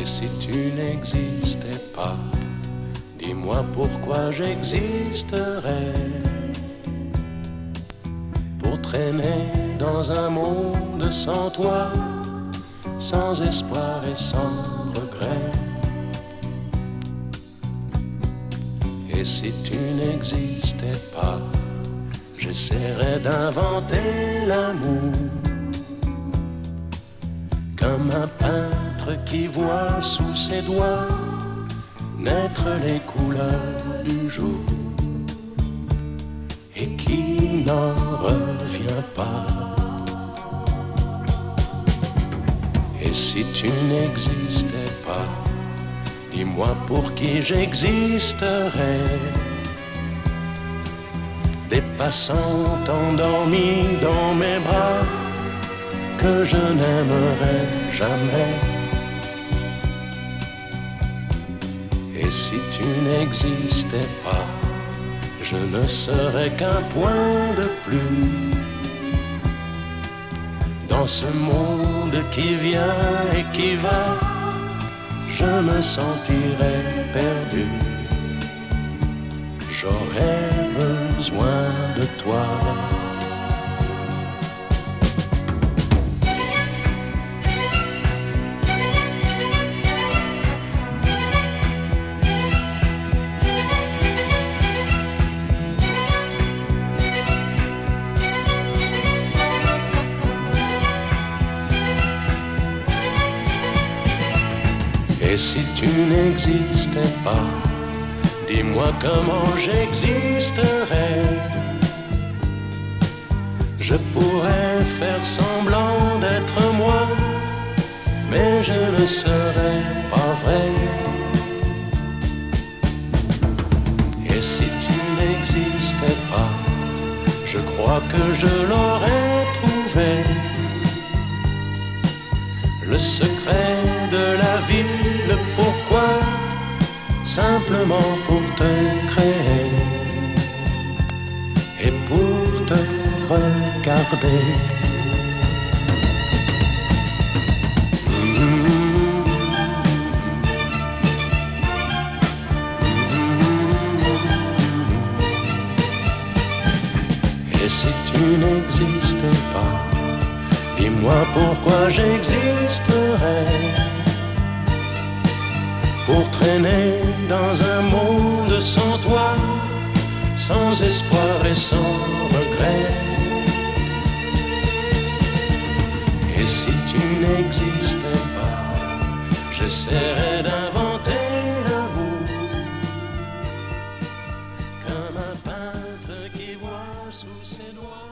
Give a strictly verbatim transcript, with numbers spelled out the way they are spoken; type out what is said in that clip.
Et si tu n'existais pas, dis-moi pourquoi j'existerais. Pour traîner dans un monde sans toi, sans espoir et sans regret. Et si tu n'existais pas, j'essaierais d'inventer l'amour, comme un peintre qui voit sous ses doigts naître les couleurs du jour et qui n'en revient pas. Et si tu n'existais pas, dis-moi pour qui j'existerais. Des passants endormis dans mes bras que je n'aimerais jamais. Et si tu n'existais pas, je ne serais qu'un point de plus dans ce monde qui vient et qui va. Je me sentirais perdu. J'aurais besoin de toi. Et si tu n'existais pas, dis-moi comment j'existerais. Je pourrais faire semblant d'être moi, mais je ne serais pas vrai. Et si tu n'existais pas, je crois que je l'aurais trouvé. Le secret de la vie, le pourquoi, simplement pour te créer et pour te regarder. Et si tu n'existais pas, dis-moi pourquoi j'existerais. Pour traîner dans un monde sans toi, sans espoir et sans regret. Et si tu n'existais pas, j'essaierais d'inventer l'amour, comme un peintre qui voit sous ses doigts